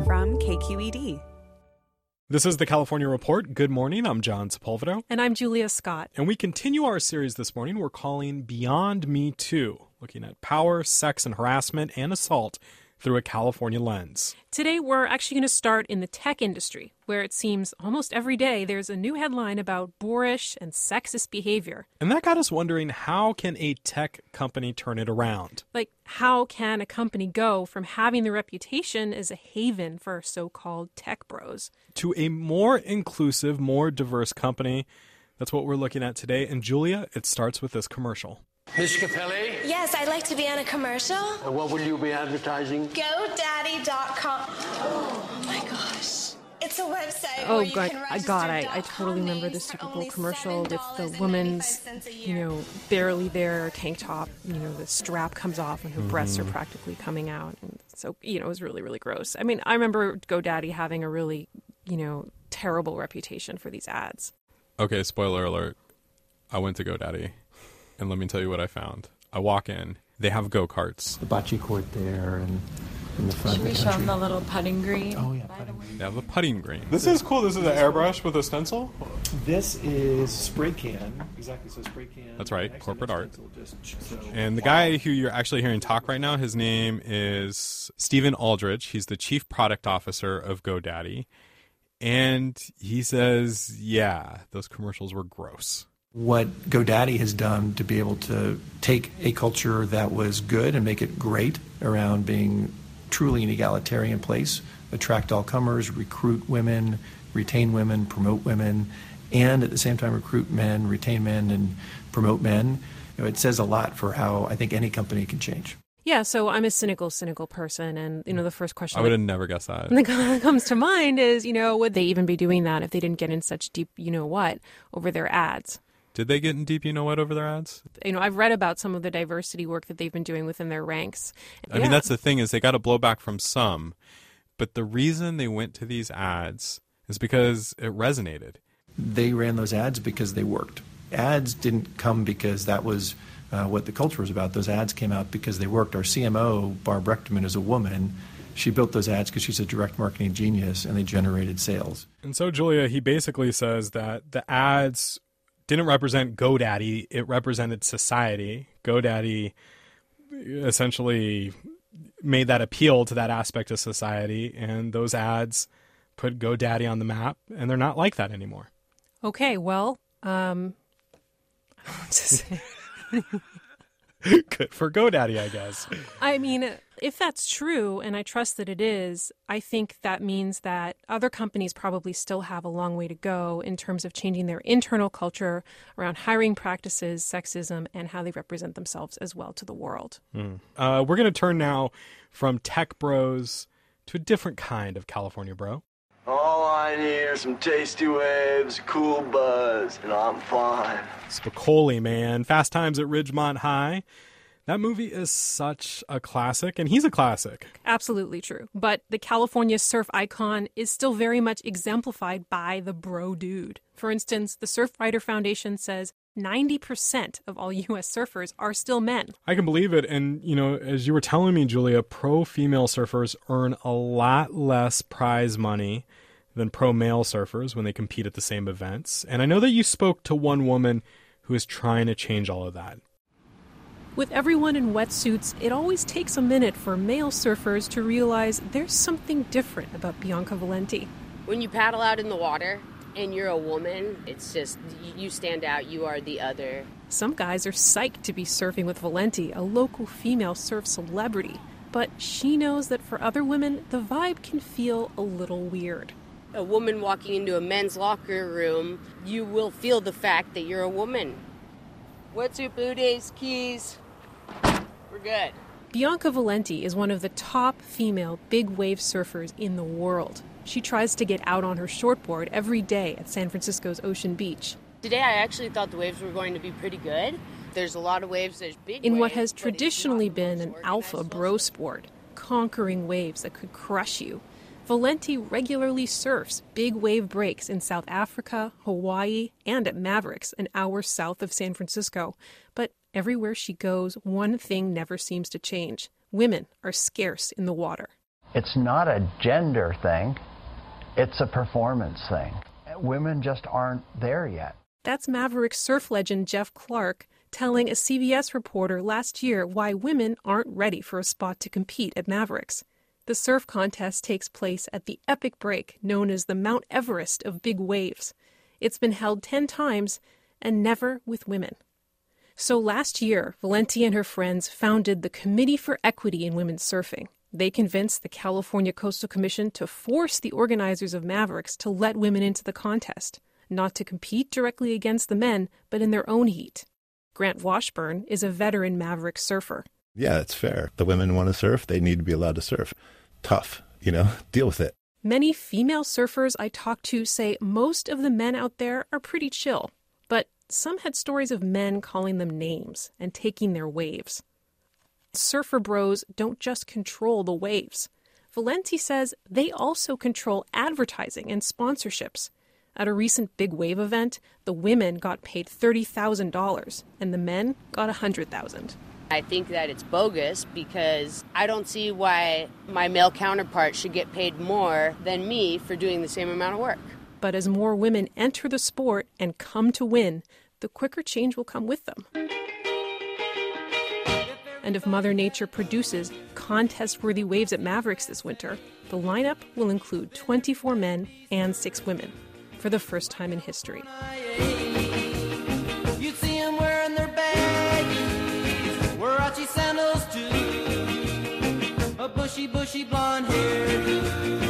from KQED. This is the California Report. Good morning. I'm John Sepulveda. And I'm Julia Scott. And we continue our series this morning we're calling Beyond Me Too, looking at power, sex, and harassment and assault through a California lens. Today, we're actually going to start in the tech industry, where it seems almost every day there's a new headline about boorish and sexist behavior. And that got us wondering, how can a tech company turn it around? Like, how can a company go from having the reputation as a haven for so-called tech bros to a more inclusive, more diverse company? That's what we're looking at today. And Julia, it starts with this commercial. Ms. Capelli? Yes, I'd like to be on a commercial. And what will you be advertising? GoDaddy.com. Oh my gosh. It's a website Oh, where you God, can register I totally remember the Super Bowl commercial with the woman's, barely there tank top. The strap comes off and her breasts are practically coming out. And so, it was really, really gross. I mean, I remember GoDaddy having a really, terrible reputation for these ads. Okay, spoiler alert. I went to GoDaddy, and let me tell you what I found. I walk in. They have go-karts. The bocce court there and in the front. Should we show them the little putting green? Oh, yeah, putting green. They have a putting green. This is cool. This is an airbrush with a stencil? This is spray can. Exactly, so spray can. That's right, Excellent corporate art. So, And the guy who you're actually hearing talk right now, his name is Stephen Aldrich. He's the chief product officer of GoDaddy. And he says, yeah, those commercials were gross. what GoDaddy has done to be able to take a culture that was good and make it great around being truly an egalitarian place, attract all comers, recruit women, retain women, promote women, and at the same time recruit men, retain men, and promote men. It says a lot for how I think any company can change. Yeah, so I'm a cynical person, and, the first question... I would have never guessed that. That comes to mind is, would they even be doing that if they didn't get in such deep you-know-what over their ads? Did they get in deep you-know-what over their ads? I've read about some of the diversity work that they've been doing within their ranks. I mean, that's the thing, is they got a blowback from some, but the reason they went to these ads is because it resonated. They ran those ads because they worked. Ads didn't come because that was what the culture was about. Those ads came out because they worked. Our CMO, Barb Rechtman, is a woman. She built those ads because she's a direct marketing genius, and they generated sales. And so, Julia, he basically says that the ads didn't represent GoDaddy. It represented society. GoDaddy essentially made that appeal to that aspect of society, and those ads put GoDaddy on the map, and they're not like that anymore. Okay, well, I don't know what to say. Good for GoDaddy, I guess. I mean, if that's true, and I trust that it is, I think that means that other companies probably still have a long way to go in terms of changing their internal culture around hiring practices, sexism, and how they represent themselves as well to the world. We're going to turn now from tech bros to a different kind of California bro. All I need are some tasty waves, cool buzz, and I'm fine. Spicoli, man. Fast Times at Ridgemont High. That movie is such a classic, and he's a classic. Absolutely true. But the California surf icon is still very much exemplified by the bro dude. For instance, the Surfrider Foundation says 90% of all U.S. surfers are still men. I can believe it. And, as you were telling me, Julia, pro female surfers earn a lot less prize money than pro male surfers when they compete at the same events. And I know that you spoke to one woman who is trying to change all of that. With everyone in wetsuits, it always takes a minute for male surfers to realize there's something different about Bianca Valenti. When you paddle out in the water and you're a woman, it's just, you stand out, you are the other. Some guys are psyched to be surfing with Valenti, a local female surf celebrity. But she knows that for other women, the vibe can feel a little weird. A woman walking into a men's locker room, you will feel the fact that you're a woman. Wetsuit booties, keys, we're good. Bianca Valenti is one of the top female big wave surfers in the world. She tries to get out on her shortboard every day at San Francisco's Ocean Beach. Today I actually thought the waves were going to be pretty good. There's a lot of waves, there's big in waves. What has traditionally been an alpha bro sport, conquering waves that could crush you. Valenti regularly surfs big wave breaks in South Africa, Hawaii, and at Mavericks, an hour south of San Francisco. But everywhere she goes, one thing never seems to change. Women are scarce in the water. It's not a gender thing. It's a performance thing. Women just aren't there yet. That's Maverick surf legend Jeff Clark telling a CBS reporter last year why women aren't ready for a spot to compete at Mavericks. The surf contest takes place at the epic break known as the Mount Everest of big waves. It's been held 10 times and never with women. So last year, Valenti and her friends founded the Committee for Equity in Women's Surfing. They convinced the California Coastal Commission to force the organizers of Mavericks to let women into the contest, not to compete directly against the men, but in their own heat. Grant Washburn is a veteran Maverick surfer. Yeah, it's fair. The women want to surf. They need to be allowed to surf. Tough, deal with it. Many female surfers I talked to say most of the men out there are pretty chill, but some had stories of men calling them names and taking their waves. Surfer bros don't just control the waves. Valenti says they also control advertising and sponsorships. At a recent big wave event, the women got paid $30,000 and the men got $100,000. I think that it's bogus because I don't see why my male counterpart should get paid more than me for doing the same amount of work. But as more women enter the sport and come to win, the quicker change will come with them. And if Mother Nature produces contest-worthy waves at Mavericks this winter, the lineup will include 24 men and 6 women, for the first time in history. You'd see them wearing their baggies, Warachi sandals too, a bushy blonde hair.